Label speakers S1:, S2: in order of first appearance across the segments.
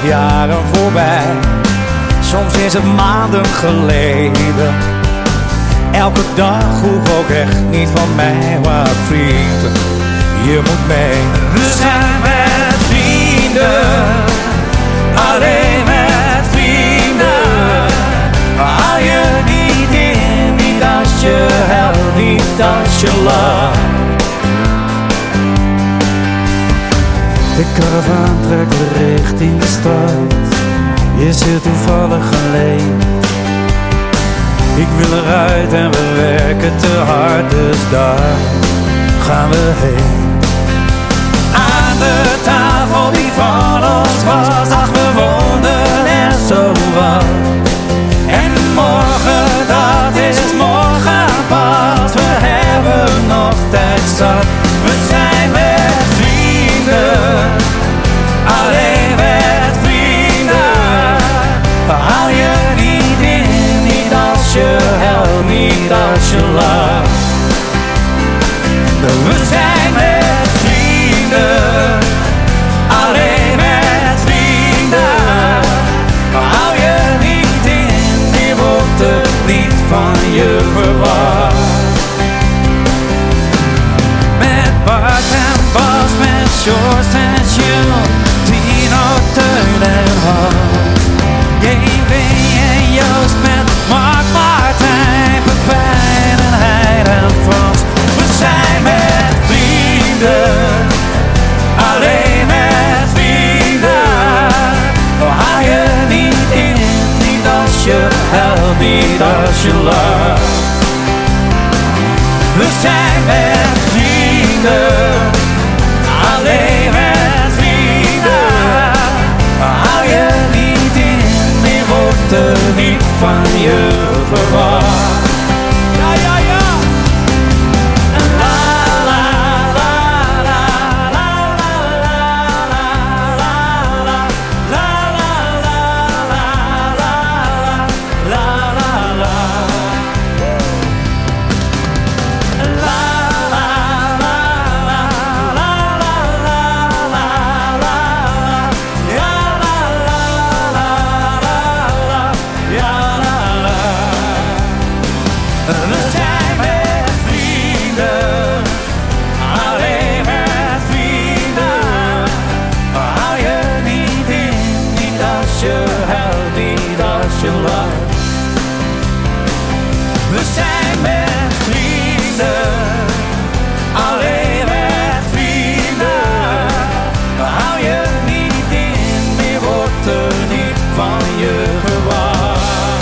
S1: jaren voorbij. Soms is het maanden geleden. Elke dag hoeft ook echt niet van mij, maar vrienden, je moet mee. We zijn met vrienden, alleen met vrienden. Hou je niet in, niet als je helpt, niet als je lacht.
S2: De karavaan trekt weer richting de stad. Je zit toevallig alleen. Ik wil eruit en we werken te hard, dus daar gaan we heen.
S1: Aan de tafel die van ons was, ach we woonden er zo wat. En morgen, dat is morgen pas, we hebben nog tijd zat. We zijn met vrienden, alleen met vrienden. Hou je niet in, niet als je helpt, niet als je lacht. We zijn met vrienden, alleen met vrienden. Hou je niet in, die wordt het niet van je verwacht. Met Bart en Bas, met Sjors en Jules, Tino, Teun en Hans. JW en Joost met Mark, Martijn, Pepijn en Hein en Frans. We zijn met vrienden, alleen met vrienden. Hou je niet in, niet als je helpt, niet als je lacht. We zijn met vrienden, alleen met vrienden. Hou je niet in, meer wordt er niet van je verwacht. Ja, ja, ja. We zijn met vrienden, alleen met vrienden. Hou je niet in, meer wordt er niet van je verwacht.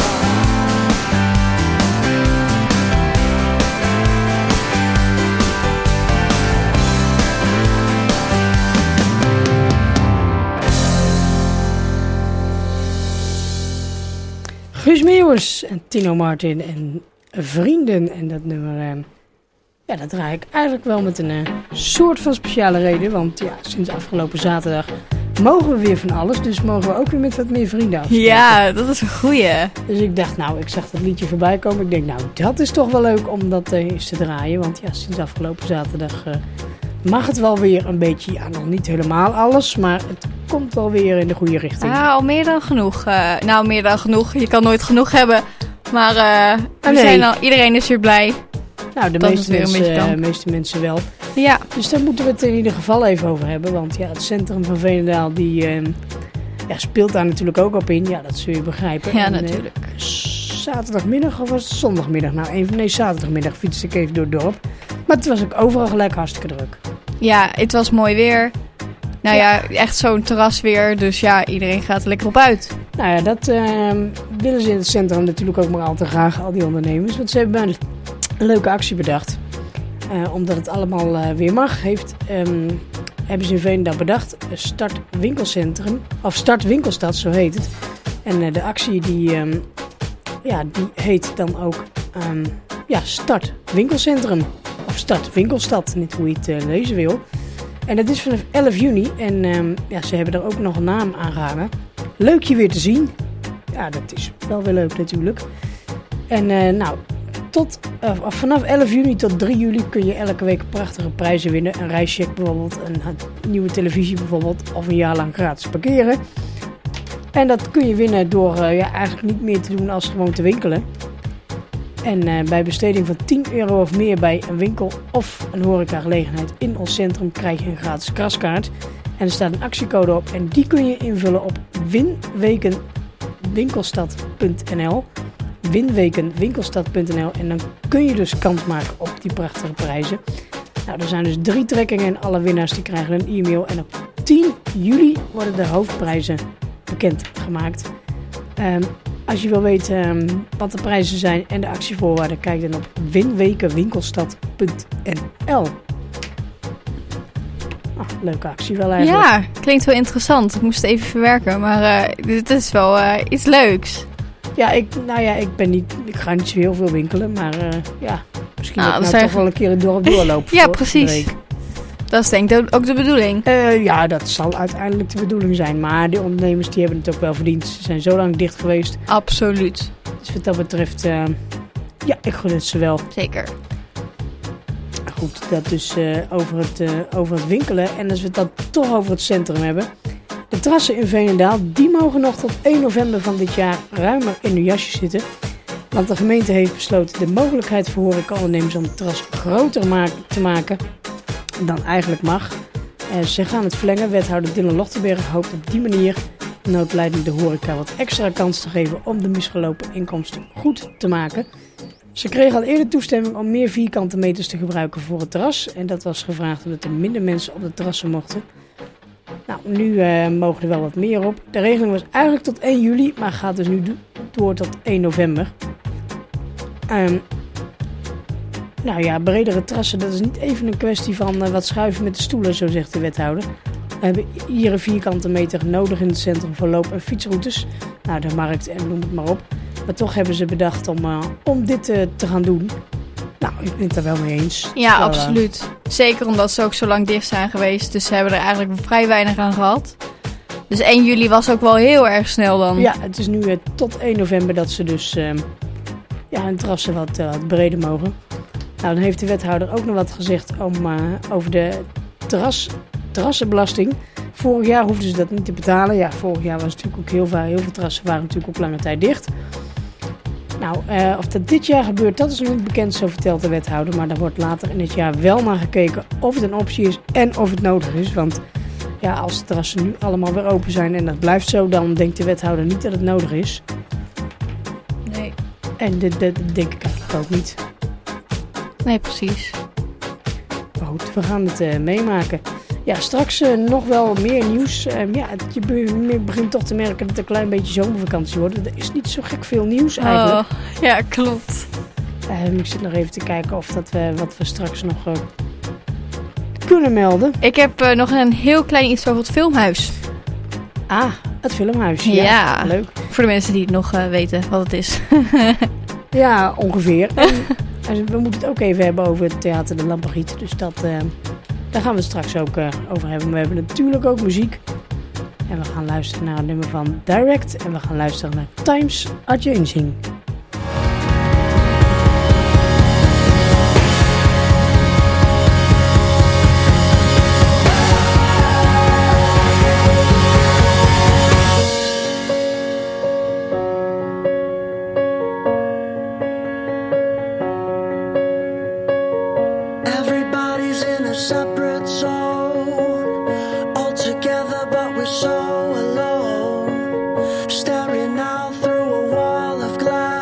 S3: Guus Meeuwers en Tino Martin en Vrienden. En dat nummer, ja, dat draai ik eigenlijk wel met een soort van speciale reden. Want ja, sinds afgelopen zaterdag mogen we weer van alles. Dus mogen we ook weer met wat meer vrienden afspreken.
S4: Ja, dat is een goeie.
S3: Dus ik dacht, nou, ik zag dat liedje voorbij komen. Ik denk, nou, dat is toch wel leuk om dat eens te draaien. Want ja, sinds afgelopen zaterdag mag het wel weer een beetje, ja, nog niet helemaal alles. Maar het komt wel weer in de goede richting.
S4: Ja, al meer dan genoeg. Nou, meer dan genoeg. Je kan nooit genoeg hebben. Maar we
S3: nee.
S4: zijn al, iedereen is weer blij.
S3: Nou, de meeste mensen wel.
S4: Ja.
S3: Dus daar moeten we het in ieder geval even over hebben. Want ja, het centrum van Veenendaal die speelt daar natuurlijk ook op in. Ja, dat zul je begrijpen.
S4: Ja,
S3: en,
S4: natuurlijk.
S3: Zaterdagmiddag of was het zondagmiddag? Zaterdagmiddag fietste ik even door het dorp. Maar het was ook overal gelijk hartstikke druk.
S4: Ja, het was mooi weer. Nou ja, echt zo'n terras weer. Dus ja, iedereen gaat er lekker op uit.
S3: Nou ja, dat willen ze in het centrum natuurlijk ook maar al te graag, al die ondernemers. Want ze hebben een leuke actie bedacht. Omdat het allemaal weer mag, hebben ze in Veenendaal bedacht. Start winkelcentrum, of Start Winkelstad, zo heet het. En de actie die heet dan ook Start Winkelcentrum. Of Start Winkelstad, niet hoe je het lezen wil. En dat is vanaf 11 juni. En ze hebben er ook nog een naam aan gehangen. Leuk je weer te zien. Ja, dat is wel weer leuk natuurlijk. En vanaf 11 juni tot 3 juli kun je elke week prachtige prijzen winnen. Een reischeck bijvoorbeeld, een nieuwe televisie bijvoorbeeld. Of een jaar lang gratis parkeren. En dat kun je winnen door eigenlijk niet meer te doen als gewoon te winkelen. En bij besteding van €10 of meer bij een winkel of een horecagelegenheid in ons centrum krijg je een gratis kraskaart. En er staat een actiecode op en die kun je invullen op winwekenwinkelstad.nl. Winwekenwinkelstad.nl en dan kun je dus kans maken op die prachtige prijzen. Nou, er zijn dus 3 trekkingen en alle winnaars die krijgen een e-mail. En op 10 juli worden de hoofdprijzen bekendgemaakt. Als je wil weten wat de prijzen zijn en de actievoorwaarden, kijk dan op winwekenwinkelstad.nl. Leuke actie wel eigenlijk.
S4: Ja, klinkt wel interessant. Ik moest het even verwerken, maar dit is wel iets leuks.
S3: Ja, ik ga niet zo heel veel winkelen, maar misschien dat ik toch wel een keer het dorp doorlopen.
S4: Ja, precies. Dat is denk ik ook de bedoeling.
S3: Ja, dat zal uiteindelijk de bedoeling zijn. Maar de ondernemers die hebben het ook wel verdiend. Ze zijn zo lang dicht geweest.
S4: Absoluut.
S3: Dus wat dat betreft, ik gun het ze wel.
S4: Zeker.
S3: Goed, dat dus over het winkelen. En als we het dan toch over het centrum hebben. De terrassen in Veenendaal, die mogen nog tot 1 november van dit jaar ruimer in hun jasje zitten. Want de gemeente heeft besloten de mogelijkheid voor horecaondernemers om het terras groter te maken dan eigenlijk mag. Ze gaan het verlengen. Wethouder Dylan Lochtenberg hoopt op die manier de noodlijdende horeca wat extra kans te geven om de misgelopen inkomsten goed te maken. Ze kregen al eerder toestemming om meer vierkante meters te gebruiken voor het terras. En dat was gevraagd omdat er minder mensen op de terrassen mochten. Nou, nu mogen er wel wat meer op. De regeling was eigenlijk tot 1 juli, maar gaat dus nu door tot 1 november. Bredere terrassen, dat is niet even een kwestie van wat schuiven met de stoelen, zo zegt de wethouder. We hebben hier een vierkante meter nodig in het centrum voor loop- en fietsroutes. Nou, de markt en noem het maar op. Maar toch hebben ze bedacht om dit te gaan doen. Nou, ik ben het er wel mee eens.
S4: Ja, absoluut. Zeker omdat ze ook zo lang dicht zijn geweest. Dus ze hebben er eigenlijk vrij weinig aan gehad. Dus 1 juli was ook wel heel erg snel dan.
S3: Ja, het is nu tot 1 november dat ze dus hun terrassen wat breder mogen. Nou, dan heeft de wethouder ook nog wat gezegd over de terrassenbelasting. Vorig jaar hoefden ze dat niet te betalen. Ja, vorig jaar was natuurlijk ook heel veel terrassen waren natuurlijk ook lange tijd dicht. Nou, of dat dit jaar gebeurt, dat is nog niet bekend, zo vertelt de wethouder. Maar daar wordt later in het jaar wel naar gekeken of het een optie is en of het nodig is. Want ja, als de terrassen nu allemaal weer open zijn en dat blijft zo, dan denkt de wethouder niet dat het nodig is.
S4: Nee.
S3: En dat denk ik eigenlijk ook niet.
S4: Nee, precies.
S3: Maar goed, we gaan het meemaken. Ja, straks nog wel meer nieuws. Je begint toch te merken dat het een klein beetje zomervakantie wordt. Er is niet zo gek veel nieuws eigenlijk.
S4: Ja, klopt.
S3: Ik zit nog even te kijken of wat we straks nog kunnen melden.
S4: Ik heb nog een heel klein iets over het filmhuis.
S3: Ah, het filmhuis.
S4: Ja,
S3: leuk.
S4: Voor de mensen die het nog weten wat het is.
S3: Ja, ongeveer. En we moeten het ook even hebben over het Theater de Lampargiet. Dus daar gaan we het straks ook over hebben. We hebben natuurlijk ook muziek. En we gaan luisteren naar een nummer van Direct. En we gaan luisteren naar Times Are Changing.
S5: Staring out through a wall of glass.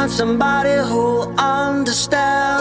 S5: find somebody who'll understand.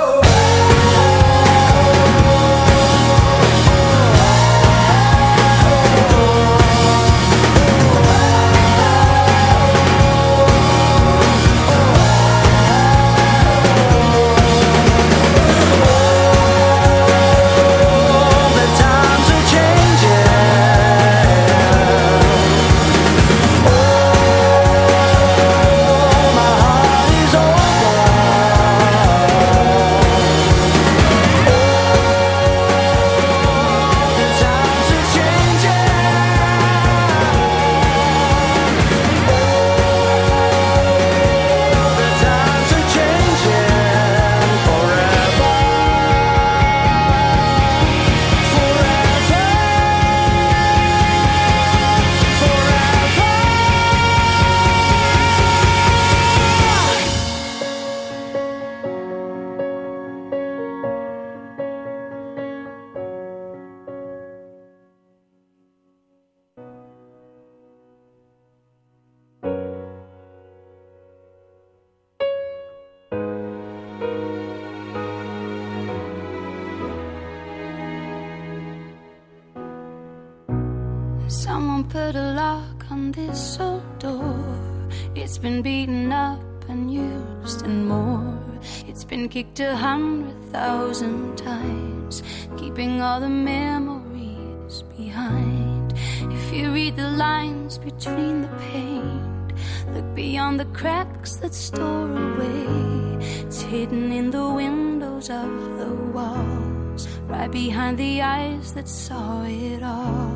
S6: Someone put a lock on this old door. It's been beaten up and used and more. It's been kicked 100,000 times, keeping all the memories behind. If you read the lines between the paint, look beyond the cracks that store away. It's hidden in the windows of the walls, right behind the eyes that saw it all.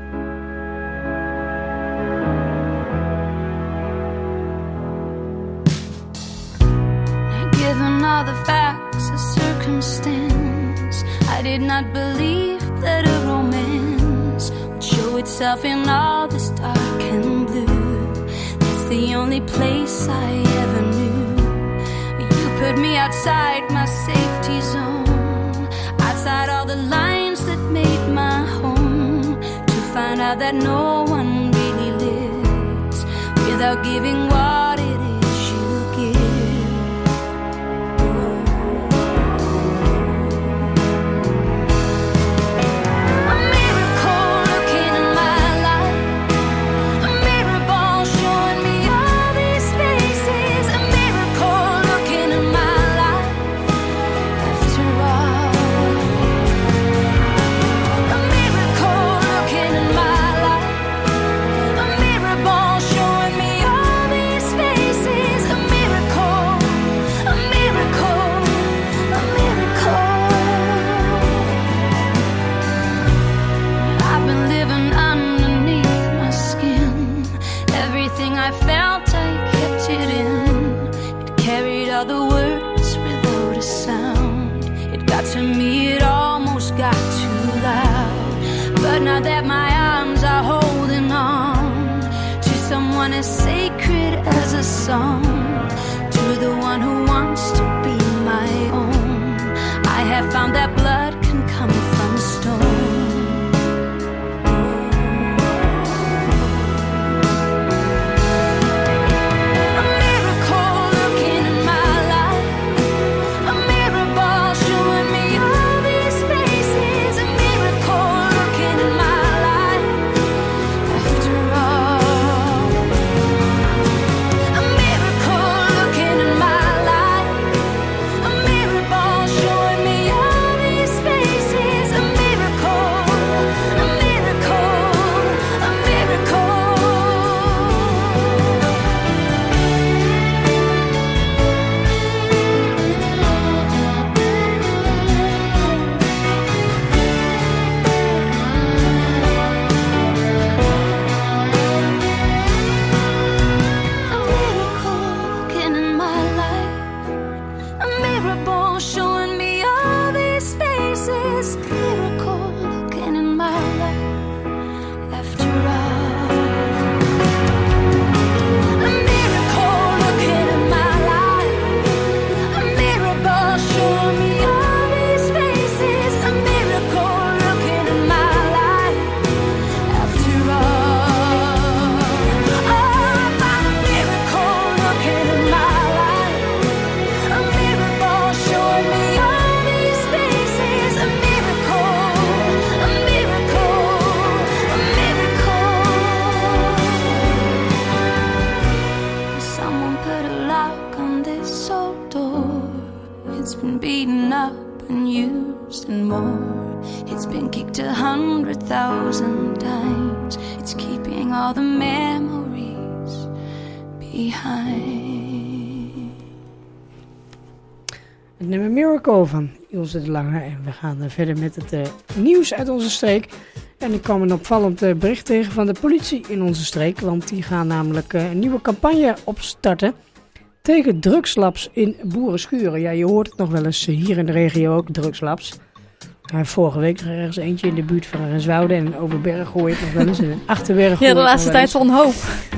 S6: Given all the facts of circumstance, I did not believe that a romance would show itself in all this dark and blue. That's the only place I ever knew. You put me outside my safety zone, outside all the lines that made my home, to find out that no one really lives without giving what it is you give. Showing me all these put a lock on this old door. It's been beaten up and used and more. It's been kicked 100,000 times. It's keeping all the memories behind.
S3: Het nummer Miracle van Ilse de Lange. En we gaan verder met het nieuws uit onze streek. En ik kwam een opvallend bericht tegen van de politie in onze streek. Want die gaan namelijk een nieuwe campagne opstarten tegen drugslabs in boerenschuren. Ja, je hoort het nog wel eens hier in de regio ook, drugslabs. Vorige week er ergens eentje in de buurt van Renswoude en Overberg hoor je het nog wel eens. En in Achterberg
S4: Ja, de laatste tijd van hoop.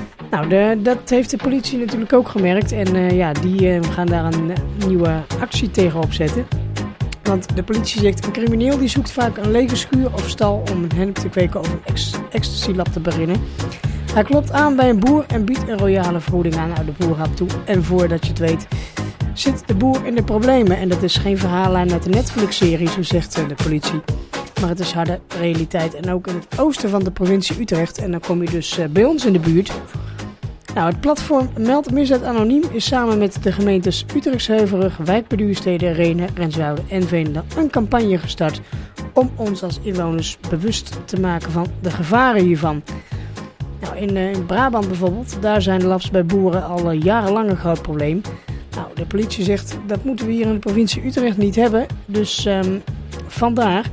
S3: Nou, dat heeft de politie natuurlijk ook gemerkt. En die gaan daar een nieuwe actie tegen opzetten. Want de politie zegt, een crimineel die zoekt vaak een lege schuur of stal om een hennep te kweken of een ecstasy-lab te beginnen. Hij klopt aan bij een boer en biedt een royale vergoeding aan de boerhap toe. En voordat je het weet, zit de boer in de problemen. En dat is geen verhaallijn uit de Netflix-serie, zo zegt de politie. Maar het is harde realiteit. En ook in het oosten van de provincie Utrecht. En dan kom je dus bij ons in de buurt. Nou, het platform Meld Misdaad Anoniem is samen met de gemeentes Utrechtsheuvelrug, Wijk bij Duurstede, Rhenen, Renswoude en Veenendaal een campagne gestart om ons als inwoners bewust te maken van de gevaren hiervan. Nou, in Brabant bijvoorbeeld, daar zijn labs bij boeren al jarenlang een groot probleem. Nou, de politie zegt, dat moeten we hier in de provincie Utrecht niet hebben, dus vandaar.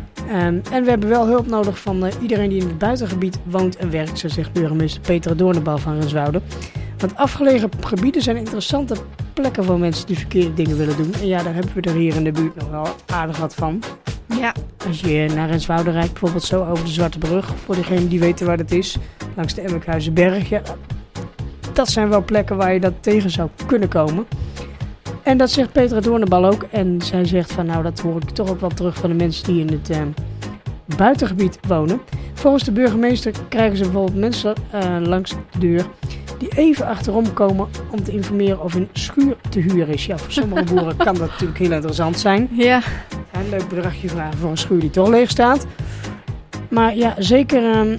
S3: En we hebben wel hulp nodig van iedereen die in het buitengebied woont en werkt, zo zegt burgemeester Peter Doornenbal van Renswoude. Want afgelegen gebieden zijn interessante plekken voor mensen die verkeerde dingen willen doen. En ja, daar hebben we er hier in de buurt nog wel aardig wat van.
S4: Ja.
S3: Als je naar Renswoude rijdt, bijvoorbeeld zo over de Zwarte Brug, voor degenen die weten waar dat is, langs de Emmekhuizenberg, ja, dat zijn wel plekken waar je dat tegen zou kunnen komen. En dat zegt Petra Doornenbal ook. En zij zegt van nou, dat hoor ik toch ook wel terug van de mensen die in het buitengebied wonen. Volgens de burgemeester krijgen ze bijvoorbeeld mensen langs de deur die even achterom komen om te informeren of een schuur te huur is. Ja, voor sommige boeren kan dat natuurlijk heel interessant zijn.
S4: Ja.
S3: Een leuk bedragje vragen voor een schuur die toch leeg staat. Maar ja, zeker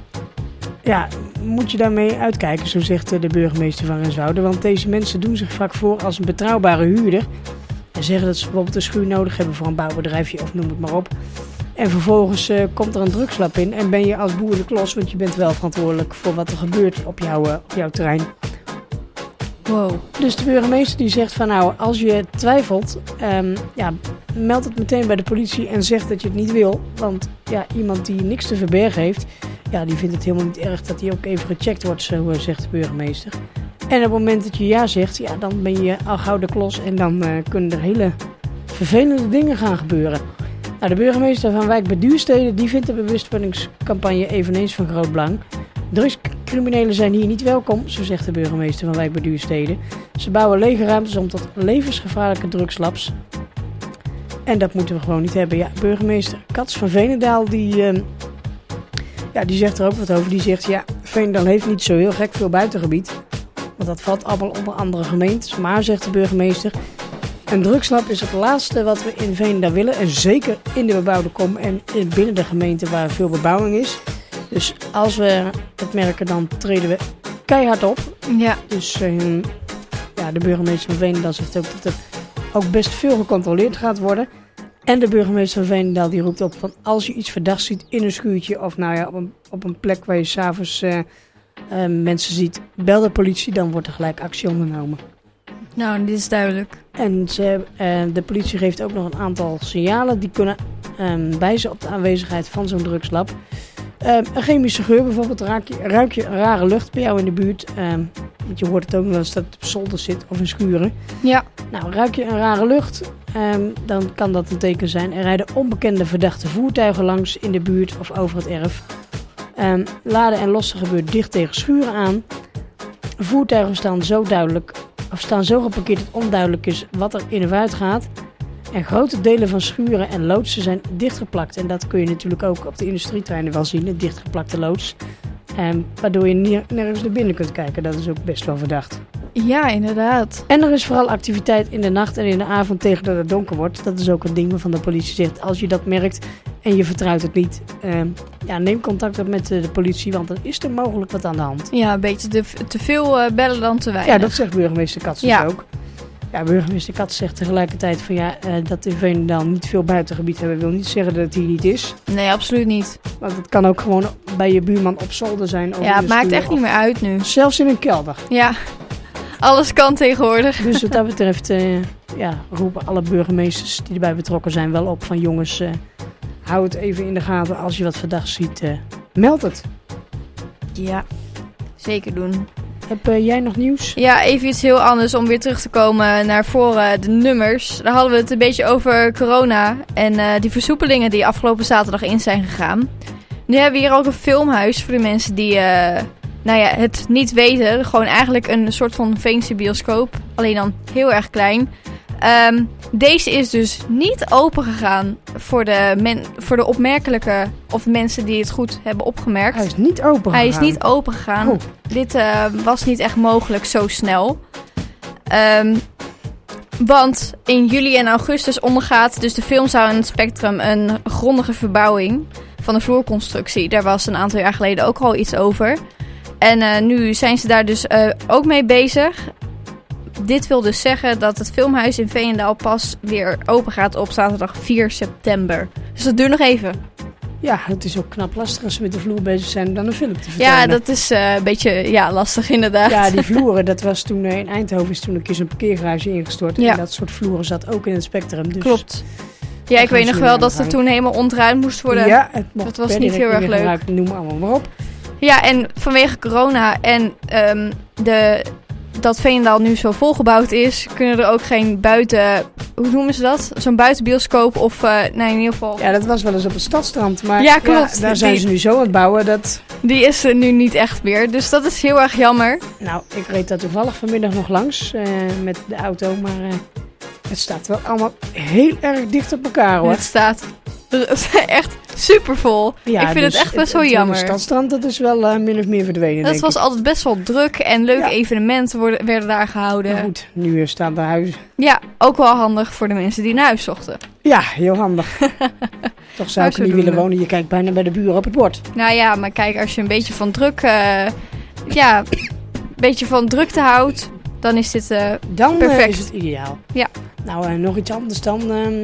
S3: moet je daarmee uitkijken, zo zegt de burgemeester van Renswoude. Want deze mensen doen zich vaak voor als een betrouwbare huurder. En zeggen dat ze bijvoorbeeld een schuur nodig hebben voor een bouwbedrijfje of noem het maar op. En vervolgens komt er een drugslab in en ben je als boer de klos, want je bent wel verantwoordelijk voor wat er gebeurt op jouw terrein.
S4: Wow.
S3: Dus de burgemeester die zegt van nou, als je twijfelt, meld het meteen bij de politie en zeg dat je het niet wil. Want ja, iemand die niks te verbergen heeft, ja, die vindt het helemaal niet erg dat hij ook even gecheckt wordt, zo zegt de burgemeester. En op het moment dat je ja zegt, ja, dan ben je al gauw de klos en dan kunnen er hele vervelende dingen gaan gebeuren. Nou, de burgemeester van Wijk bij Duurstede, die vindt de bewustwordingscampagne eveneens van groot belang. Drugscriminelen zijn hier niet welkom, zo zegt de burgemeester van Wijk bij Duurstede. Ze bouwen lege ruimtes om tot levensgevaarlijke drugslabs. En dat moeten we gewoon niet hebben. Ja, burgemeester Kats van Veenendaal, die zegt er ook wat over. Die zegt, ja, Veenendaal heeft niet zo heel gek veel buitengebied. Want dat valt allemaal onder andere gemeentes. Maar, zegt de burgemeester, een drugslab is het laatste wat we in Veenendaal willen. En zeker in de bebouwde kom en binnen de gemeente waar veel bebouwing is. Dus als we het merken, dan treden we keihard op.
S4: Ja.
S3: Dus de burgemeester van Veenendaal zegt ook dat er ook best veel gecontroleerd gaat worden. En de burgemeester van Veenendaal die roept op van als je iets verdachts ziet in een schuurtje of op een plek waar je s'avonds mensen ziet, bel de politie, dan wordt er gelijk actie ondernomen.
S4: Nou, dit is duidelijk.
S3: En de politie geeft ook nog een aantal signalen die kunnen wijzen op de aanwezigheid van zo'n drugslab. Een chemische geur bijvoorbeeld, ruik je een rare lucht bij jou in de buurt. Want je hoort het ook nog eens dat het op zolder zit of in schuren.
S4: Ja.
S3: Nou, ruik je een rare lucht, dan kan dat een teken zijn. Er rijden onbekende verdachte voertuigen langs in de buurt of over het erf. Laden en lossen gebeurt dicht tegen schuren aan. Voertuigen staan zo geparkeerd dat onduidelijk is wat er in of uit gaat. En grote delen van schuren en loodsen zijn dichtgeplakt. En dat kun je natuurlijk ook op de industrieterreinen wel zien, een dichtgeplakte loods. Waardoor je nergens naar binnen kunt kijken. Dat is ook best wel verdacht.
S4: Ja, inderdaad.
S3: En er is vooral activiteit in de nacht en in de avond tegen dat het donker wordt. Dat is ook een ding waarvan de politie zegt, als je dat merkt en je vertrouwt het niet, neem contact op met de politie, want dan is er mogelijk wat aan de hand.
S4: Ja, een beetje te veel bellen dan te weinig.
S3: Ja, dat zegt burgemeester Katz dus
S4: Ja.
S3: ook. Ja, burgemeester Katz zegt tegelijkertijd van dat in Veenendaal niet veel buitengebied hebben, wil niet zeggen dat het hier niet is.
S4: Nee, absoluut niet.
S3: Want het kan ook gewoon bij je buurman op zolder zijn.
S4: Ja, het maakt echt niet meer uit nu.
S3: Zelfs in een kelder.
S4: Ja, alles kan tegenwoordig.
S3: Dus wat dat betreft roepen alle burgemeesters die erbij betrokken zijn wel op van jongens, hou het even in de gaten. Als je wat verdacht ziet, meld het.
S4: Ja, zeker doen.
S3: Heb jij nog nieuws?
S4: Ja, even iets heel anders om weer terug te komen naar voren, de nummers. Daar hadden we het een beetje over corona en die versoepelingen die afgelopen zaterdag in zijn gegaan. Nu hebben we hier ook een filmhuis voor de mensen die het niet weten. Gewoon eigenlijk een soort van Veense bioscoop, alleen dan heel erg klein. Deze is dus niet open gegaan voor de opmerkelijke of mensen die het goed hebben opgemerkt.
S3: Hij is niet open gegaan.
S4: Hij is niet open gegaan.
S3: Oh.
S4: Dit was niet echt mogelijk zo snel. Want in juli en augustus ondergaat dus de filmzaal in het Spectrum een grondige verbouwing van de vloerconstructie. Daar was een aantal jaar geleden ook al iets over. En nu zijn ze daar dus ook mee bezig. Dit wil dus zeggen dat het filmhuis in Veenendaal pas weer open gaat op zaterdag 4 september. Dus dat duurt nog even.
S3: Ja, het is ook knap lastig als ze met de vloer bezig zijn om dan een film te vertonen.
S4: Ja, dat is een beetje lastig inderdaad.
S3: Ja, die vloeren, dat was toen in Eindhoven is toen een keer zo'n parkeergarage ingestort.
S4: Ja.
S3: En dat soort vloeren zat ook in het Spectrum. Dus
S4: klopt. Ja, ik weet nog wel dat het toen helemaal ontruimd moest worden.
S3: ja, het mocht
S4: dat was
S3: per
S4: niet
S3: direct
S4: heel erg
S3: meer
S4: leuk.
S3: gebruikt, noem maar allemaal maar op.
S4: Ja, en vanwege corona en dat Veenendaal nu zo volgebouwd is, kunnen er ook geen hoe noemen ze dat? Zo'n buitenbioscoop of, in ieder geval.
S3: Ja, dat was wel eens op het Stadstrand, maar
S4: Ja, klopt.
S3: daar zijn ze nu zo aan het bouwen dat...
S4: Die is er nu niet echt meer, dus dat is heel erg jammer.
S3: Nou, ik reed daar toevallig vanmiddag nog langs met de auto, maar het staat wel allemaal heel erg dicht op elkaar, hoor.
S4: Het staat echt super vol.
S3: Ja,
S4: ik vind
S3: dus
S4: het echt best wel jammer.
S3: Het Stadstrand, dat is wel min of meer verdwenen,
S4: Dat
S3: denk
S4: was
S3: ik.
S4: altijd best wel druk en leuke evenementen werden daar gehouden.
S3: Maar goed, nu staan de huizen.
S4: Ja, ook wel handig voor de mensen die naar huis zochten.
S3: Ja, heel handig. Toch zou ik er niet
S4: zodoende.
S3: willen wonen. Je kijkt bijna bij de buren op het bord.
S4: Nou ja, maar kijk, als je een beetje van beetje van drukte houdt, dan is dit
S3: Dan
S4: perfect.
S3: is het ideaal.
S4: Ja.
S3: Nou, nog iets anders dan.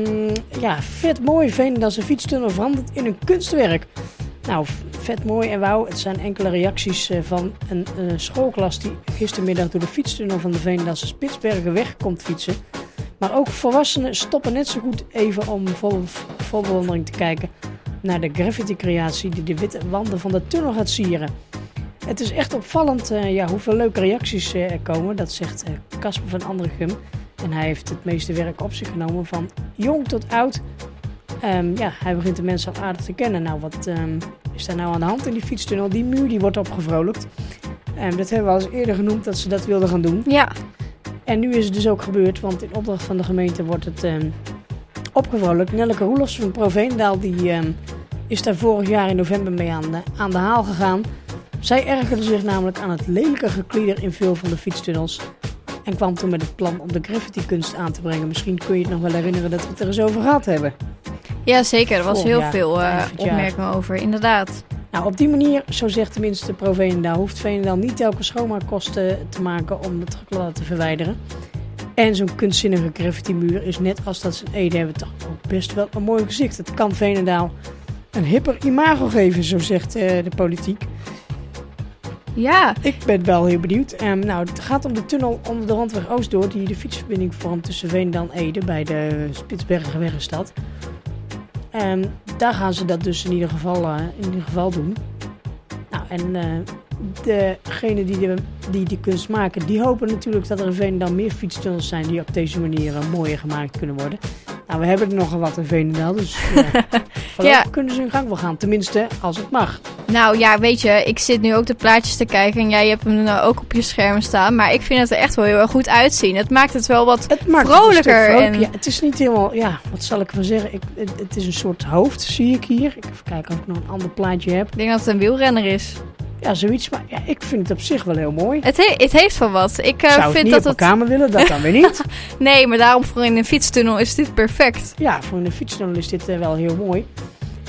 S3: Vet mooi. Veenendaalse fietstunnel veranderd in een kunstwerk. Nou, vet mooi en wauw. Het zijn enkele reacties van een schoolklas die gistermiddag door de fietstunnel van de Veenendaalse Spitsbergenweg komt fietsen. Maar ook volwassenen stoppen net zo goed even om vol bewondering te kijken naar de graffiti-creatie die de witte wanden van de tunnel gaat sieren. Het is echt opvallend hoeveel leuke reacties er komen. Dat zegt Casper van Andergem. En hij heeft het meeste werk op zich genomen van jong tot oud. Hij begint de mensen al aardig te kennen. Nou, wat is daar nou aan de hand in die fietstunnel? Die muur die wordt opgevrolijkt. Dat hebben we al eens eerder genoemd dat ze dat wilden gaan doen.
S4: Ja.
S3: En nu is het dus ook gebeurd, want in opdracht van de gemeente wordt het opgevrolijkt. Nelleke Roelofs van Pro Veenendaal die is daar vorig jaar in november mee aan de haal gegaan. Zij ergerde zich namelijk aan het lelijke geklieder in veel van de fietstunnels. En kwam toen met het plan om de graffiti-kunst aan te brengen. Misschien kun je het nog wel herinneren dat we het er eens over gehad hebben.
S4: Ja, zeker. Er was
S3: Vorig
S4: heel
S3: jaar,
S4: veel
S3: eind van het jaar.
S4: opmerkingen over, inderdaad.
S3: Nou, op die manier, zo zegt tenminste Pro Veenendaal, hoeft Veenendaal niet telkens schoonmaakkosten te maken om het gekladder te verwijderen. En zo'n kunstzinnige graffiti-muur is net als dat ze in Ede hebben toch ook best wel een mooi gezicht. Het kan Veenendaal een hipper imago geven, zo zegt de politiek.
S4: Ja.
S3: Ik ben wel heel benieuwd. Het gaat om de tunnel onder de Randweg Oost door, die de fietsverbinding vormt tussen Veenendaal en Ede bij de Spitsbergenweggenstad. Daar gaan ze dat dus in ieder geval doen. Nou, en degenen die die kunst maken, die hopen natuurlijk dat er in Veenendaal meer fietstunnels zijn die op deze manier mooier gemaakt kunnen worden. Nou, we hebben er nogal wat in Veenendaal, dus voorlopig kunnen ze hun gang wel gaan. Tenminste, als het mag.
S4: Nou ja, weet je, ik zit nu ook de plaatjes te kijken en jij hebt hem ook op je scherm staan. Maar ik vind het er echt wel heel erg goed uitzien. Het maakt het wel wat vrolijker.
S3: Ja, het is niet helemaal, wat zal ik ervan zeggen? Het is een soort hoofd, zie ik hier. Ik even kijken of ik nog een ander plaatje heb.
S4: Ik denk dat het een wielrenner is.
S3: Ja, zoiets. Maar ik vind het op zich wel heel mooi.
S4: Het heeft wel wat. Ik
S3: zou
S4: vind
S3: het niet
S4: dat
S3: op mijn kamer willen, dat dan weer niet.
S4: Nee, maar daarom voor in een fietstunnel is dit perfect.
S3: Ja, voor een fietstunnel is dit wel heel mooi.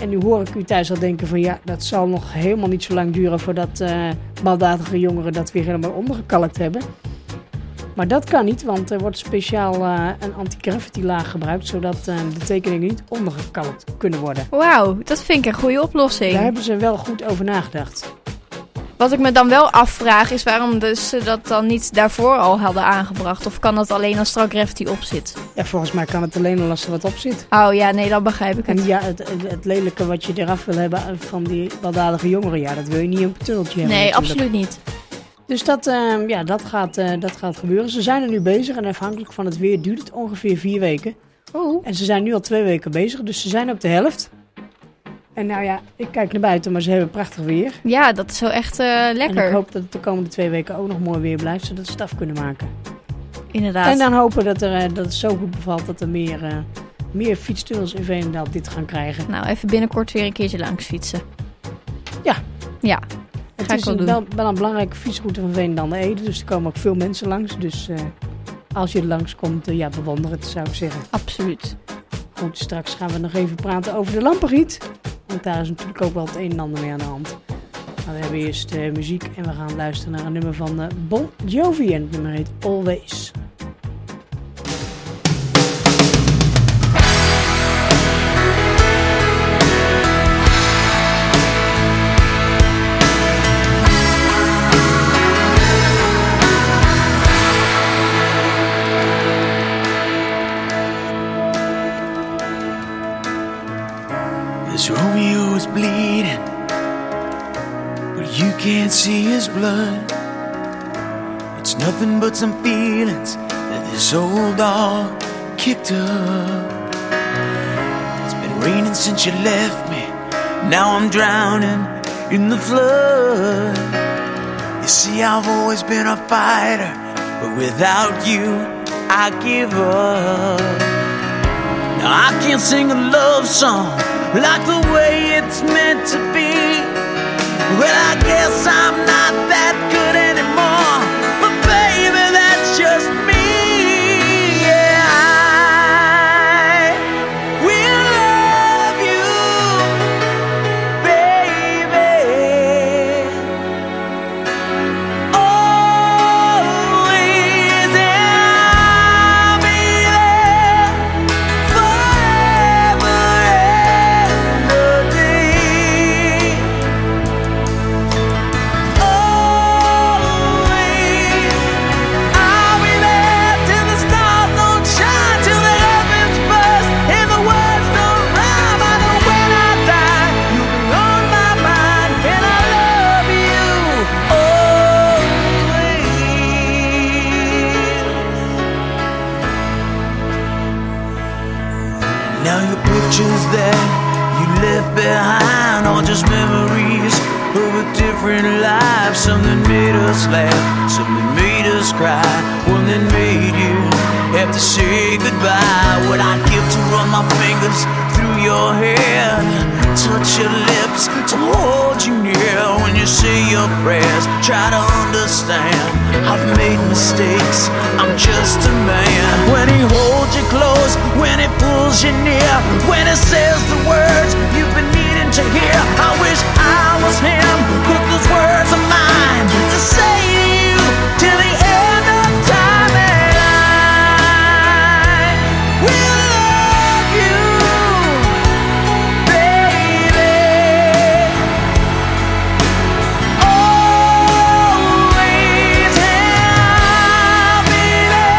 S3: En nu hoor ik u thuis al denken van ja, dat zal nog helemaal niet zo lang duren voordat baldadige jongeren dat weer helemaal ondergekalkt hebben. Maar dat kan niet, want er wordt speciaal een anti-graffiti laag gebruikt, zodat de tekeningen niet ondergekalkt kunnen worden.
S4: Wauw, dat vind ik een goede oplossing.
S3: Daar hebben ze wel goed over nagedacht.
S4: Wat ik me dan wel afvraag is waarom ze dat dan niet daarvoor al hadden aangebracht. Of kan dat alleen als er al graffiti op zit?
S3: Ja, volgens mij kan het alleen al als er wat op zit.
S4: Oh ja, nee, dan begrijp ik het.
S3: En ja, het lelijke wat je eraf wil hebben van die baldadige jongeren, ja, dat wil je niet op een tunneltje hebben.
S4: Nee,
S3: natuurlijk.
S4: absoluut niet.
S3: Dus dat gaat gebeuren. Ze zijn er nu bezig en afhankelijk van het weer duurt het ongeveer 4 weken.
S4: Oeh.
S3: En ze zijn nu al 2 weken bezig, dus ze zijn op de helft. En nou ja, ik kijk naar buiten, maar ze hebben prachtig weer.
S4: Ja, dat is zo echt lekker.
S3: En ik hoop dat het de komende 2 weken ook nog mooi weer blijft, zodat ze het af kunnen maken.
S4: Inderdaad.
S3: En dan hopen dat het zo goed bevalt dat er meer fietstunnels in Veenendaal dit gaan krijgen.
S4: Nou, even binnenkort weer een keertje langs fietsen.
S3: Ja.
S4: Ja.
S3: Het is wel een belangrijke fietsroute van Veenendaal naar Ede, dus er komen ook veel mensen langs. Dus als je er langskomt, bewonder het, zou ik zeggen.
S4: Absoluut.
S3: Goed, straks gaan we nog even praten over de Lampengiet. Want daar is natuurlijk ook wel het een en ander mee aan de hand. Maar we hebben eerst muziek en we gaan luisteren naar een nummer van Bon Jovi. En het nummer heet Always.
S2: This Romeo is bleeding, but you can't see his blood. It's nothing but some feelings that this old dog kicked up. It's been raining since you left me, now I'm drowning in the flood. You see, I've always been a fighter, but without you, I give up. Now I can't sing a love song like the way it's meant to be. Well, I guess I'm not that good anymore, but baby, that's just me. Yeah, I will love you, baby, always, and I'll be there forever. Now your pictures that you left behind are just memories of a different life. Something made us laugh, something made us cry, one that made you have to say goodbye. What I'd give to run my fingers through your hair, touch your lips, to hold you near when you say your prayers. Try to understand, I've made mistakes, I'm just a man. When he holds you close, when he pulls you near, when he says the words you've been needing to hear, I wish I was him, put those words of mine to say to you till the end of time. And I will love you, baby, always, and I'll be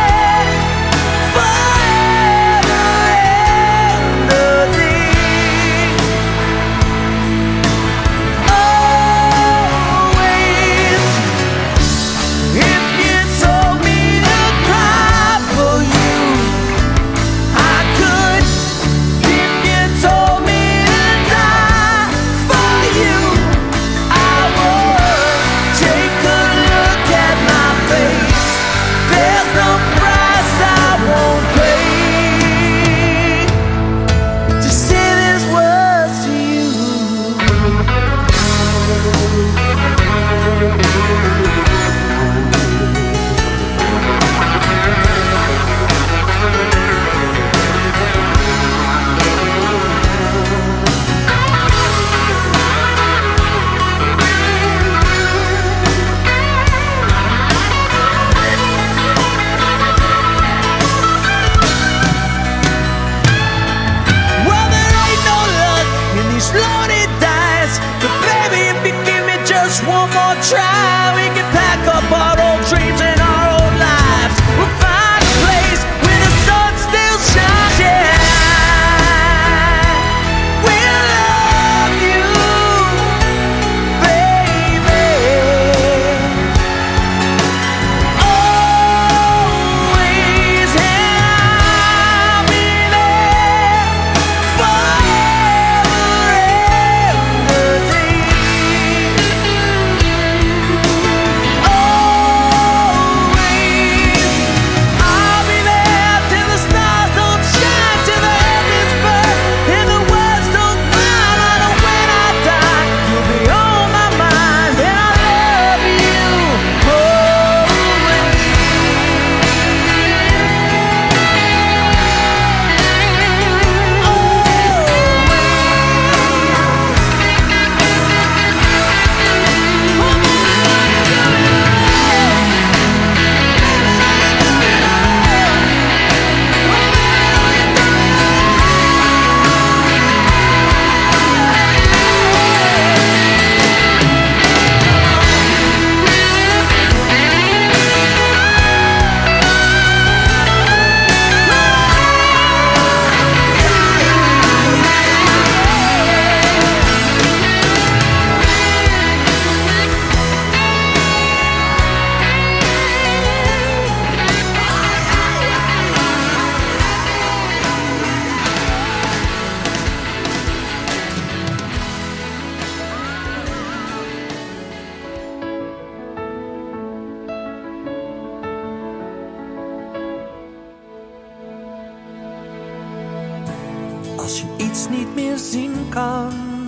S2: there forever and a day. Als je iets niet meer zien kan,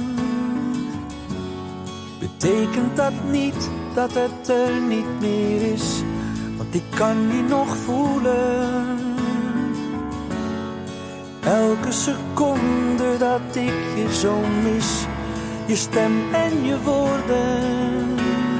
S2: betekent dat niet dat het er niet meer is. Want ik kan je nog voelen. Elke seconde dat ik je zo mis. Je stem en je woorden.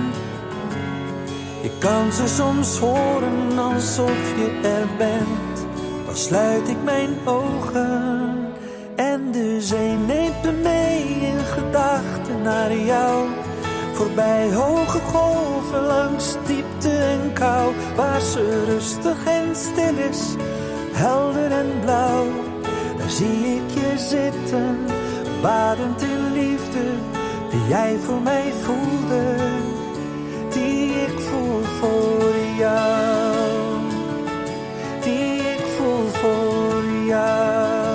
S2: Ik kan ze soms horen alsof je er bent. Dan sluit ik mijn ogen en de zee neemt me mee in gedachten naar jou. Voorbij hoge golven langs diepte en kou, waar ze rustig en stil is, helder en blauw. Daar zie ik je zitten, badend in liefde, die jij voor mij voelde, die ik voel voor jou, die ik voel voor jou.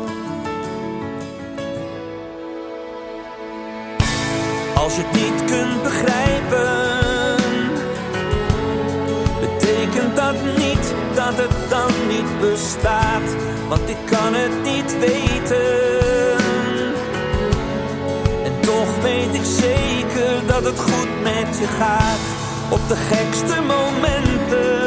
S2: Als je het niet kunt begrijpen, betekent dat niet dat het dan niet bestaat. Want ik kan het niet weten. En toch weet ik zeker dat het goed met je gaat. Op de gekste momenten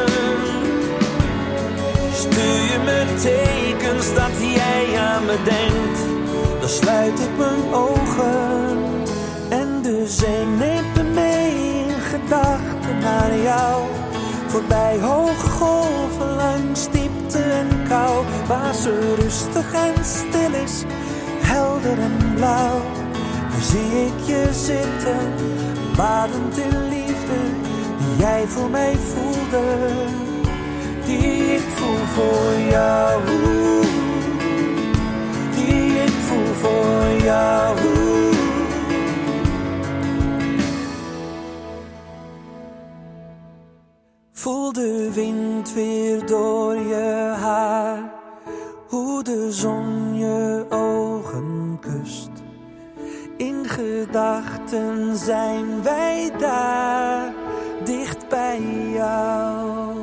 S2: stuur je me tekens dat jij aan me denkt. Dan sluit ik mijn ogen en de zee neemt me mee in gedachten naar jou. Voorbij hoge golven langs diepte en kou, waar ze rustig en stil is, helder en blauw. Daar zie ik je zitten, badend in liefde, die jij voor mij voelde, die ik voel voor jou, die ik voel voor jou. Voel de wind weer door je haar, hoe de zon je ogen kust. In gedachten zijn wij daar, dicht bij jou.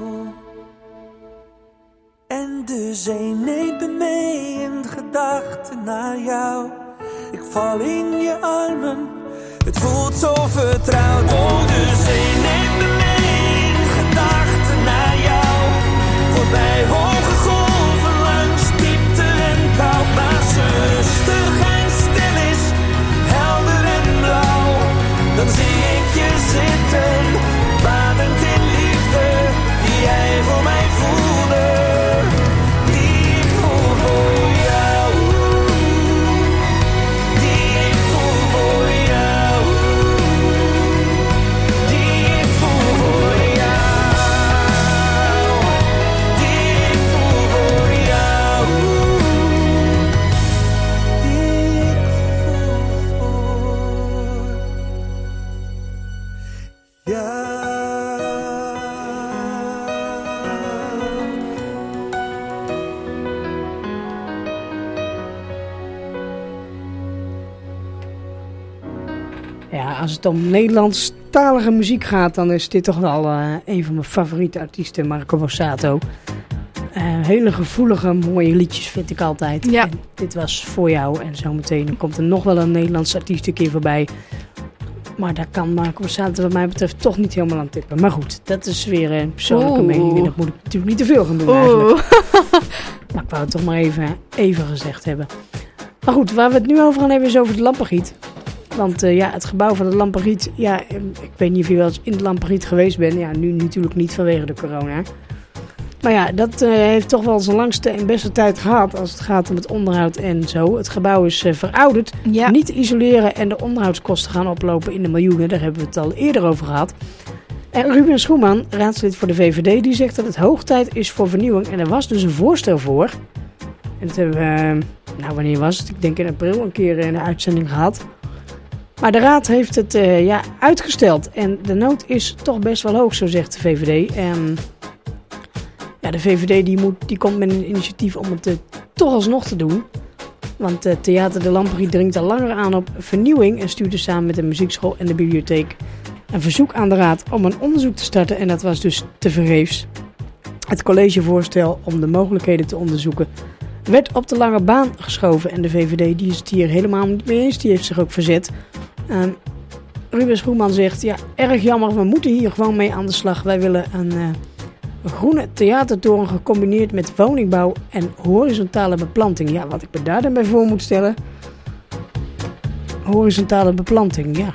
S2: En de zee neemt me mee in gedachten naar jou. Ik val in je armen, het voelt zo vertrouwd. Oh, de zee neemt me mee. Gedachten naar jou, voorbij hoge golven langs diepte en kou, waar ze rustig en stil is, helder en blauw. Dan zie ik je zitten, badend in liefde, die jij voor mij voelde, die ik voel voor jou, die ik voel voor jou, die ik voel voor jou.
S3: Ja, als het om Nederlandstalige muziek gaat, dan is dit toch wel een van mijn favoriete artiesten, Marco Borsato. Hele gevoelige, mooie liedjes vind ik altijd.
S4: Ja.
S3: En dit was voor jou en zometeen komt er nog wel een Nederlandse artiest een keer voorbij. Maar daar kan Marco Borsato wat mij betreft toch niet helemaal aan tippen. Maar goed, dat is weer een persoonlijke mening en dat moet ik natuurlijk niet te veel gaan doen eigenlijk. Maar ik wou het toch maar even gezegd hebben. Maar goed, waar we het nu over gaan hebben is over het Lampergiet. Want het gebouw van het Lampergiet, ik weet niet of je wel eens in het Lampergiet geweest bent. Ja, nu natuurlijk niet vanwege de corona. Maar ja, dat heeft toch wel zijn langste en beste tijd gehad als het gaat om het onderhoud en zo. Het gebouw is verouderd, niet te isoleren en de onderhoudskosten gaan oplopen in de miljoenen. Daar hebben we het al eerder over gehad. En Ruben Schoeman, raadslid voor de VVD, die zegt dat het hoog tijd is voor vernieuwing. En er was dus een voorstel voor. En dat hebben we, wanneer was het? Ik denk in april een keer in de uitzending gehad. Maar de raad heeft het uitgesteld. En de nood is toch best wel hoog, zo zegt de VVD. De VVD die komt met een initiatief om het toch alsnog te doen. Want Theater de Lampergiet dringt al langer aan op vernieuwing en stuurde samen met de muziekschool en de bibliotheek een verzoek aan de raad om een onderzoek te starten. En dat was dus tevergeefs. Het collegevoorstel om de mogelijkheden te onderzoeken werd op de lange baan geschoven. En de VVD die is het hier helemaal niet mee eens. Die heeft zich ook verzet. Ruben Schoeman zegt, ja, erg jammer, we moeten hier gewoon mee aan de slag. Wij willen een groene theatertoren gecombineerd met woningbouw en horizontale beplanting. Ja, wat ik me daar dan bij voor moet stellen. Horizontale beplanting, ja.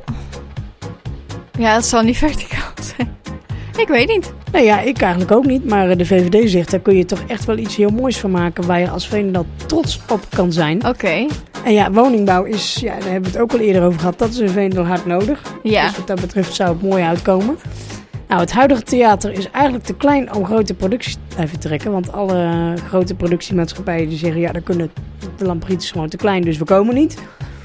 S4: Ja, dat zal niet verticaal zijn. Ik weet niet.
S3: Nou ja, ik eigenlijk ook niet. Maar de VVD zegt, daar kun je toch echt wel iets heel moois van maken waar je als Veenendaal trots op kan zijn.
S4: Oké.
S3: En ja, woningbouw is, ja, daar hebben we het ook al eerder over gehad. Dat is in Veenendaal hard nodig.
S4: Ja.
S3: Dus wat dat betreft zou het mooi uitkomen. Nou, het huidige theater is eigenlijk te klein om grote producties te blijven trekken. Want alle grote productiemaatschappijen die zeggen, ja, dan kunnen de Lamprieters gewoon te klein, dus we komen niet.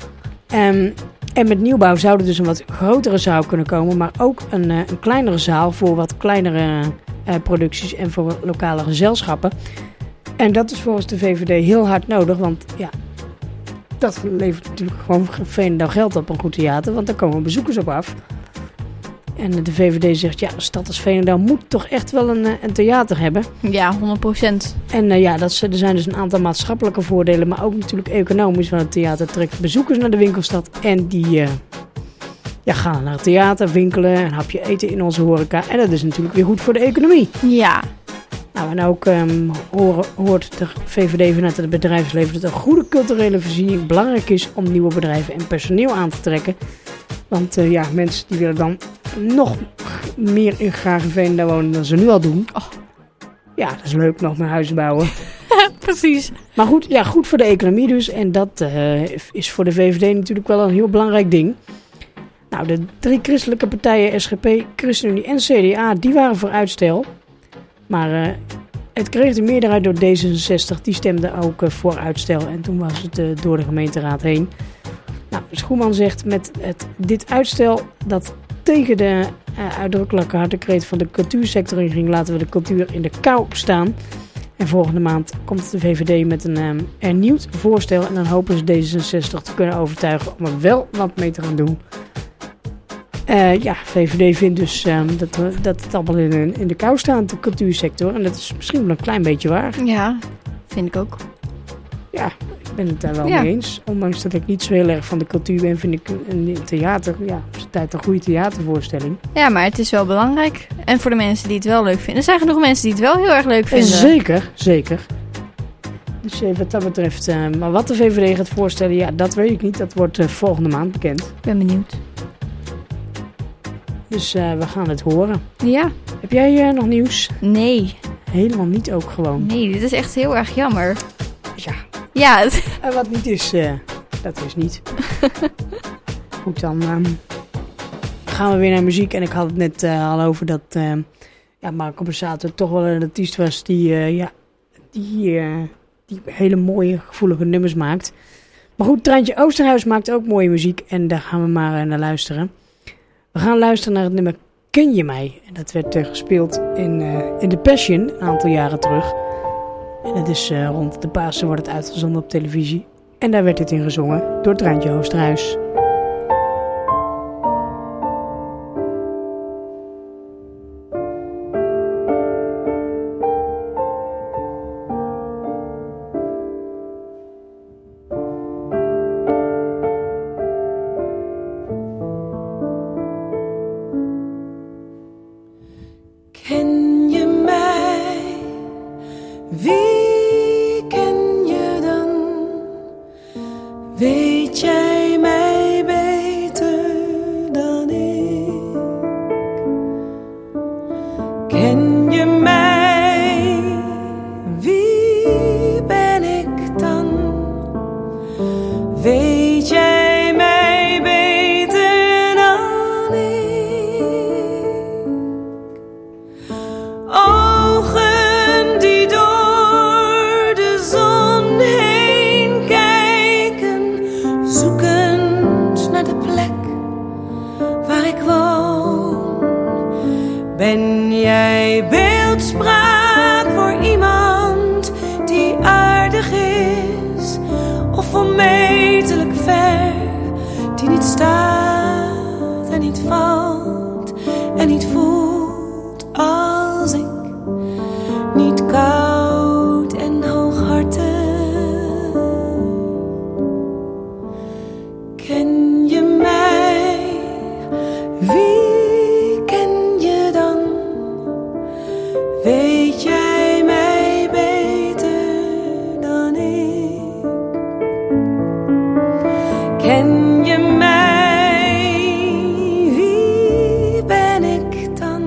S3: En met nieuwbouw zou er dus een wat grotere zaal kunnen komen, maar ook een kleinere zaal voor wat kleinere producties en voor lokale gezelschappen. En dat is volgens de VVD heel hard nodig, want ja, dat levert natuurlijk gewoon Veenendaal geld op, een goed theater, want daar komen bezoekers op af. En de VVD zegt, ja, een stad als Veenendaal moet toch echt wel een theater hebben.
S4: Ja, 100%.
S3: En ja, er zijn dus een aantal maatschappelijke voordelen, maar ook natuurlijk economisch. Want het theater trekt bezoekers naar de winkelstad en die gaan naar het theater, winkelen, een hapje eten in onze horeca. En dat is natuurlijk weer goed voor de economie.
S4: Ja.
S3: Nou, en ook hoort de VVD vanuit het bedrijfsleven dat een goede culturele voorziening belangrijk is om nieuwe bedrijven en personeel aan te trekken. Want ja, mensen die willen dan nog meer graag in Veenendaal wonen dan ze nu al doen. Oh. Ja, dat is leuk, nog meer huizen bouwen.
S4: Precies.
S3: Maar goed, ja, goed voor de economie dus. En dat is voor de VVD natuurlijk wel een heel belangrijk ding. Nou, de 3 christelijke partijen, SGP, ChristenUnie en CDA, die waren voor uitstel. Maar het kreeg de meerderheid door D66. Die stemde ook voor uitstel. En toen was het door de gemeenteraad heen. Nou, Schoeman zegt met dit uitstel dat tegen de uitdrukkelijke hartekreet van de cultuursector inging, laten we de cultuur in de kou staan. En volgende maand komt de VVD met een hernieuwd voorstel en dan hopen ze D66 te kunnen overtuigen om er wel wat mee te gaan doen. Ja, VVD vindt dus dat het allemaal in de kou staat, de cultuursector. En dat is misschien wel een klein beetje waar.
S4: Ja, vind ik ook.
S3: Ja, ik ben het daar wel mee eens. Ondanks dat ik niet zo heel erg van de cultuur ben, vind ik een theater, ja, op zijn tijd een goede theatervoorstelling.
S4: Ja, maar het is wel belangrijk. En voor de mensen die het wel leuk vinden. Er zijn genoeg mensen die het wel heel erg leuk vinden.
S3: Zeker, zeker. Dus wat dat betreft, maar wat de VVD gaat voorstellen, ja, dat weet ik niet. Dat wordt volgende maand bekend.
S4: Ik ben benieuwd.
S3: Dus we gaan het horen.
S4: Ja.
S3: Heb jij nog nieuws?
S4: Nee.
S3: Helemaal niet ook gewoon.
S4: Nee, dit is echt heel erg jammer.
S3: Ja.
S4: Ja.
S3: En wat niet is, dat is niet. Goed, dan gaan we weer naar muziek. En ik had het net al over dat Marco Borsato toch wel een artiest was die hele mooie, gevoelige nummers maakt. Maar goed, Treintje Oosterhuis maakt ook mooie muziek. En daar gaan we maar naar luisteren. We gaan luisteren naar het nummer Ken je mij? En dat werd gespeeld in The Passion een aantal jaren terug. En het is rond de Pasen wordt het uitgezonden op televisie. En daar werd dit in gezongen door Treintje Oosterhuis.
S7: Ken je mij? Wie ken je dan? Weet jij mij beter dan ik? Ken je mij? Wie ben ik dan? Weet jij mij beter dan ik? Ogen die door de zon heen kijken, zoekend naar de plek waar ik woon. Ben jij beeldspraak voor iemand die aardig is, of onmetelijk ver, die niet staat en niet valt en niet voelt als ik, niet koud en hooghartig Weet jij mij beter dan ik? Ken je mij? Wie ben ik dan?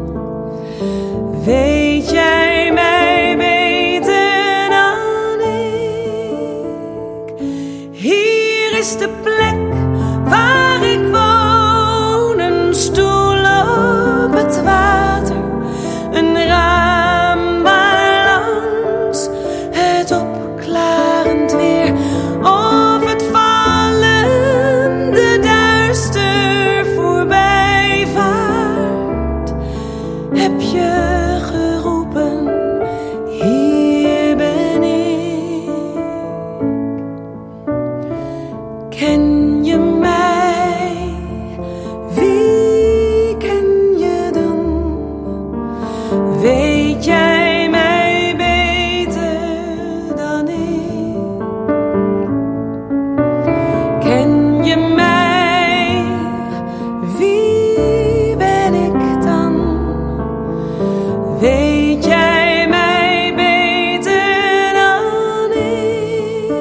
S7: Weet jij mij beter dan ik? Hier is de plek waar ik woon, een stoel op het water, een raam waarlangs het opklarend weer of het vallende duister voorbij vaart. Heb je geroepen, hier ben ik. Ken je mij? Wie ken je dan? Weet jij mij beter dan ik? Ken je mij? Wie ben ik dan? Weet jij mij beter dan ik?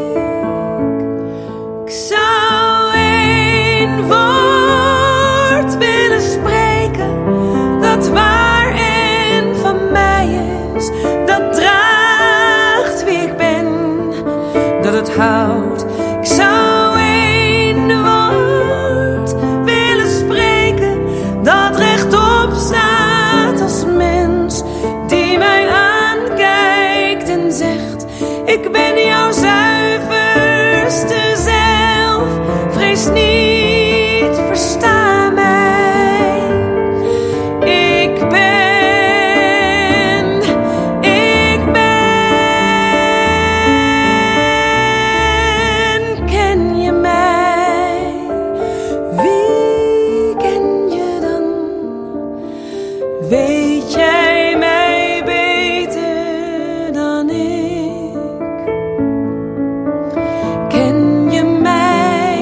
S7: Ik zou één woord willen spreken dat waar en van mij is, dat draagt wie ik ben, dat het houdt. Ik zou één woord willen spreken dat rechtop staat als mens, die mij aankijkt en zegt: ik ben jouw zuiverste zelf. Vrees niet, versta mij. Ik ben. Ken je mij? Wie ken je dan? Weet jij mij beter dan ik? Ken je mij?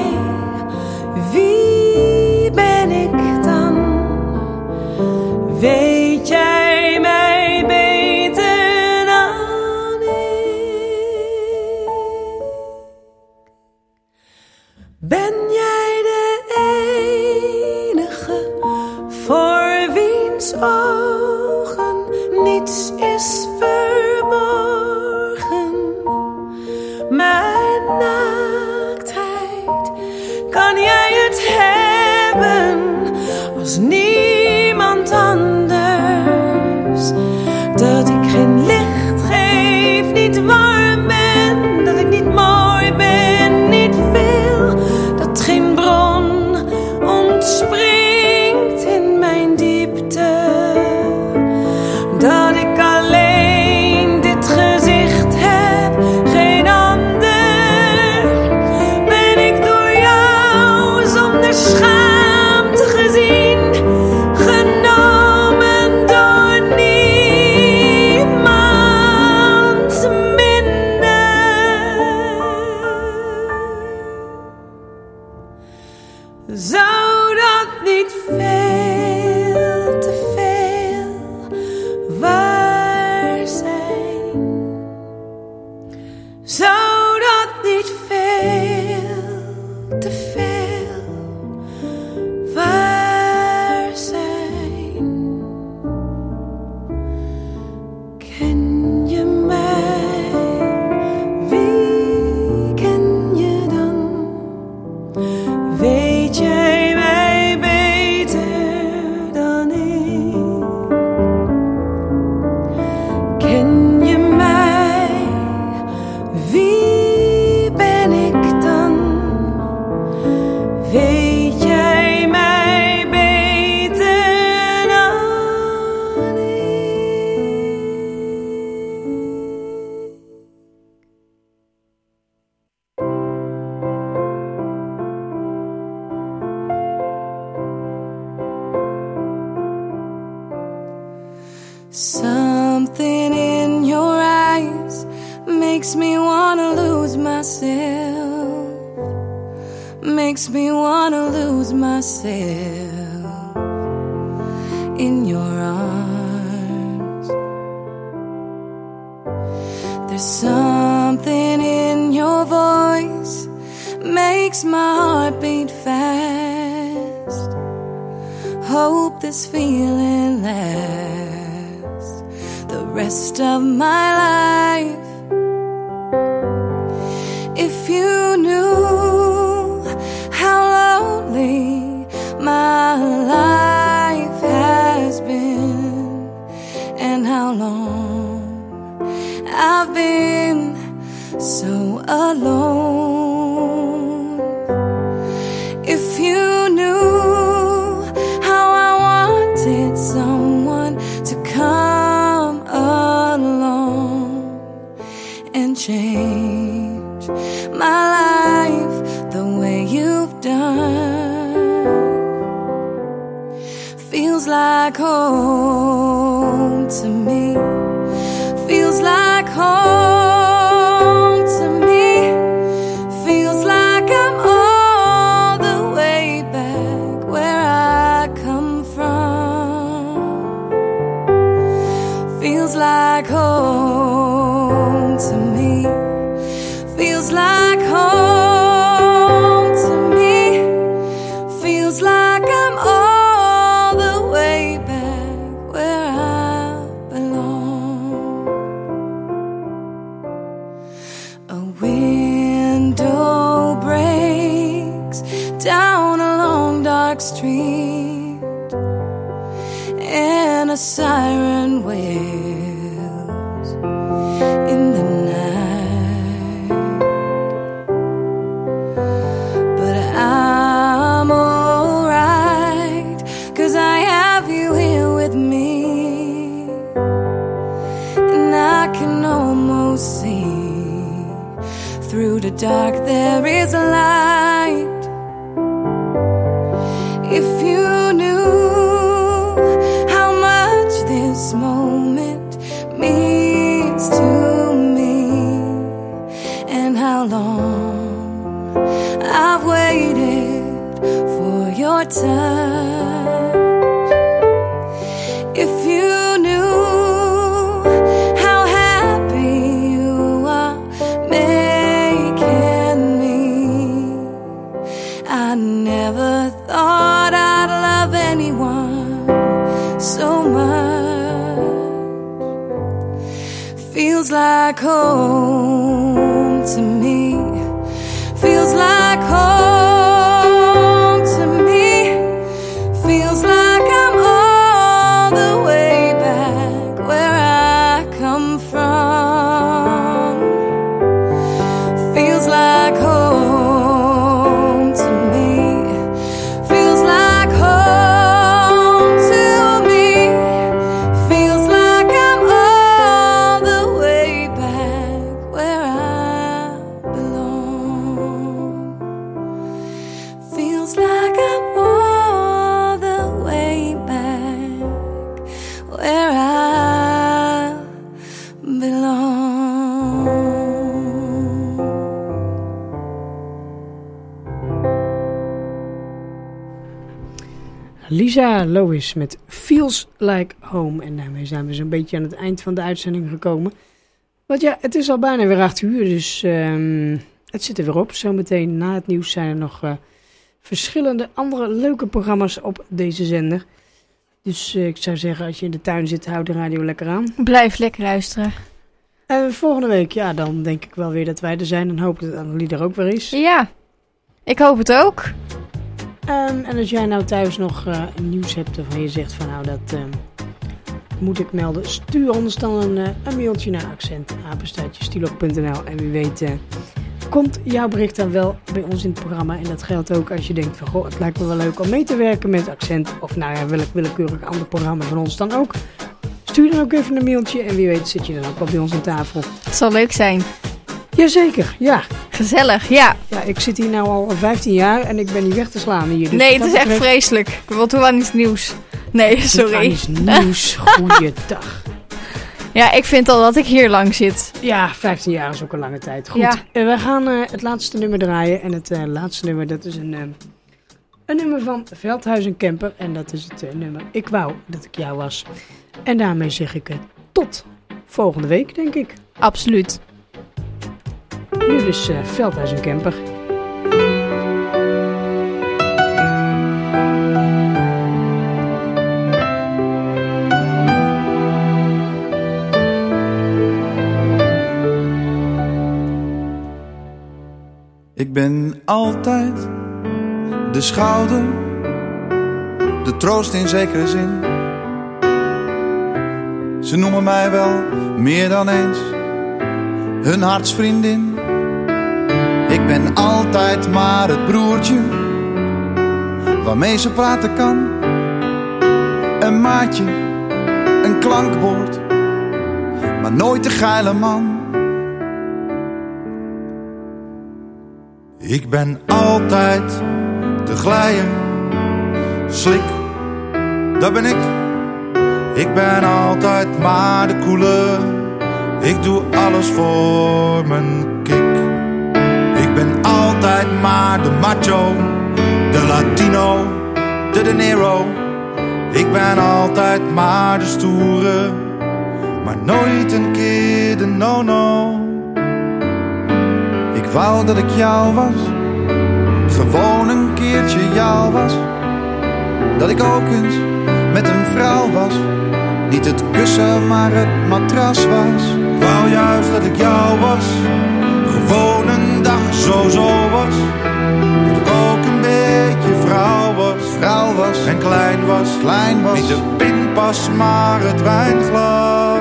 S7: Wie ben ik dan? Weet jij mij beter dan ik? Ben jij de enige voor wiens ogen niets is verborgen? Mijn naaktheid, kan jij het hebben als niemand anders? Dat ik geen licht geef, niet warm ben, dat ik niet mooi ben, niet veel, dat geen bron ontspringt in mijn diepte, dat ik alleen dit gezicht heb, geen ander. Ben ik door jou zonder schaamte gezien, genomen door niemand minder? Zou dat niet veel te veel waar zijn? Zou dat niet veel te veel waar zijn? Ken je mij? Wie ken je dan? Weet jij mij beter dan ik? Ken je mij? Wie ben ik dan? Weet jij mij beter dan ik? Something in your eyes makes me wanna lose myself, makes me wanna lose myself in your arms. There's something in your voice makes my heart beat fast. Hope this feeling lasts the rest of my life. If you knew how lonely my life has been, and how long I've been so alone. If you knew how I wanted someone to come along and change my life the way you've done. Feels like home to me. Feels like home to me. Feels like I'm all the way back where I come from. Feels like home to me. Feels like home to me. Feels like I'm all the way back where I belong. A window breaks down a long dark street, and a siren wails in the night. But I'm alright, 'cause I have you here with me, and I can almost see through the dark there is a light. If you knew how much this moment means to me, and how long I've waited for your touch. If you knew how happy you are making me, I never thought I'd love anyone so much. Feels like home to me. Feels like home to me. Feels like I'm all the way back where I come from. Feels like home to me. Feels like home to me. Feels like I'm all the way back where I belong. Feels like I'm all the way back where I belong.
S3: Lisa Lois met Feels Like Home. En daarmee zijn we zo'n beetje aan het eind van de uitzending gekomen. Want ja, het is al bijna weer 8 uur, dus het zit er weer op. Zometeen na het nieuws zijn er nog verschillende andere leuke programma's op deze zender. Dus ik zou zeggen, als je in de tuin zit, houd de radio lekker aan.
S4: Blijf lekker luisteren.
S3: En volgende week, ja, dan denk ik wel weer dat wij er zijn. En hoop dat Annelie er ook weer is.
S4: Ja, ik hoop het ook.
S3: En als jij nou thuis nog nieuws hebt waarvan je zegt van nou, dat moet ik melden. Stuur ons dan een mailtje naar accent@stilo.nl. En wie weet komt jouw bericht dan wel bij ons in het programma. En dat geldt ook als je denkt van goh, het lijkt me wel leuk om mee te werken met Accent. Of nou ja, willekeurig ander programma van ons dan ook. Stuur dan ook even een mailtje en wie weet zit je dan ook wel bij ons aan tafel.
S4: Het zal leuk zijn.
S3: Jazeker, ja.
S4: Gezellig, ja.
S3: Ja, ik zit hier nou al 15 jaar en ik ben niet weg te slaan hier. Dus
S4: nee, het is echt vreselijk. Want hoe aan iets nieuws? Nee, sorry.
S3: Iets nieuws, goeiedag.
S4: Ja, ik vind al dat ik hier lang zit.
S3: Ja, 15 jaar is ook een lange tijd. Goed,
S4: ja.
S3: We gaan het laatste nummer draaien. En het laatste nummer, dat is een nummer van Veldhuis & Kemper. En dat is het nummer Ik wou dat ik jou was. En daarmee zeg ik tot volgende week, denk ik.
S4: Absoluut.
S3: Nu dus Veldhuis en Kemper.
S2: Ik ben altijd de schouder, de troost in zekere zin. Ze noemen mij wel meer dan eens hun hartsvriendin. Ik ben altijd maar het broertje waarmee ze praten kan. Een maatje, een klankbord, maar nooit de geile man. Ik ben altijd de glijer, slik, dat ben ik. Ik ben altijd maar de coole, ik doe alles voor mijn kick. Ik ben altijd maar de macho, de Latino, de De Niro. Ik ben altijd maar de stoere, maar nooit een keer de no-no. Ik wou dat ik jou was, gewoon een keertje jou was. Dat ik ook eens met een vrouw was, niet het kussen maar het matras was. Ik wou juist dat ik jou was, gewoon een dag zo was. Dat ik ook een beetje vrouw was en klein was. Niet de pinpas maar het wijnglas.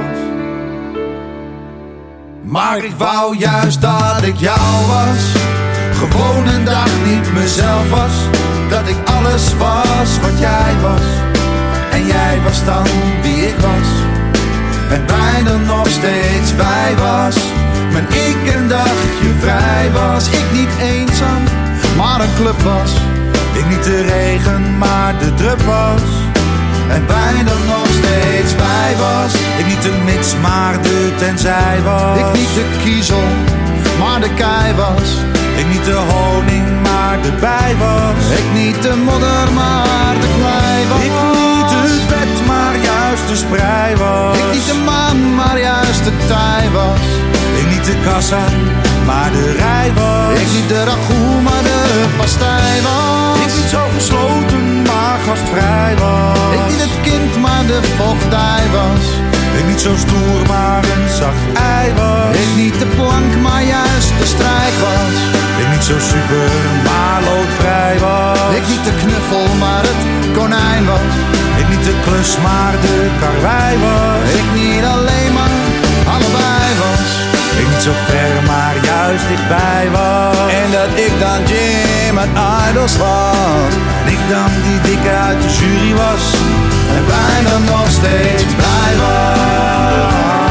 S2: Maar ik wou juist dat ik jou was, gewoon een dag niet mezelf was. Dat ik alles was wat jij was, en jij was dan wie ik was. En wij dan nog steeds wij was. Maar ik een dagje vrij was. Ik niet eenzaam, maar een club was. Ik niet de regen, maar de drup was. En wij dan nog steeds wij was. Ik niet de mits, maar de tenzij was. Ik niet de kiezel, maar de kei was. Ik niet de honing, maar de bij was. Ik niet de modder, maar de klei was. Ik niet het bed, maar juist de sprei was. Ik niet de maan, maar juist de tij was. Ik niet de kassa, maar de rij was. Ik niet de ragout, maar de pastei was. Ik niet zo gesloten, maar gastvrij was. Ik niet het kind, maar de voogdij was. Ik niet zo stoer, maar een zacht ei was. Ik niet de plank, maar juist de strijk was. Ik niet zo super, maar loodvrij was. Ik niet de knuffel, maar het konijn was. Ik niet de klus, maar de karwei was. Ik niet alleen, maar allebei was. Ik niet zo ver, maar juist dichtbij was. En dat ik dan Jim uit Idols was. En ik dan die dikke uit de jury was. En wij dan nog steeds blij was.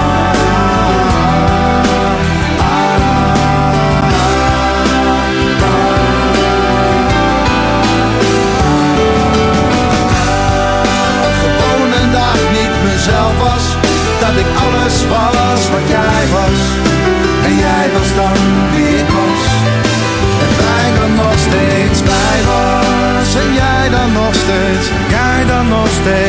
S2: Gewoon een dag niet mezelf was. Dat ik alles was wat jij was. En jij was dan wie ik was. En wij dan nog steeds wij was. En jij dan nog steeds. Jij dan nog steeds.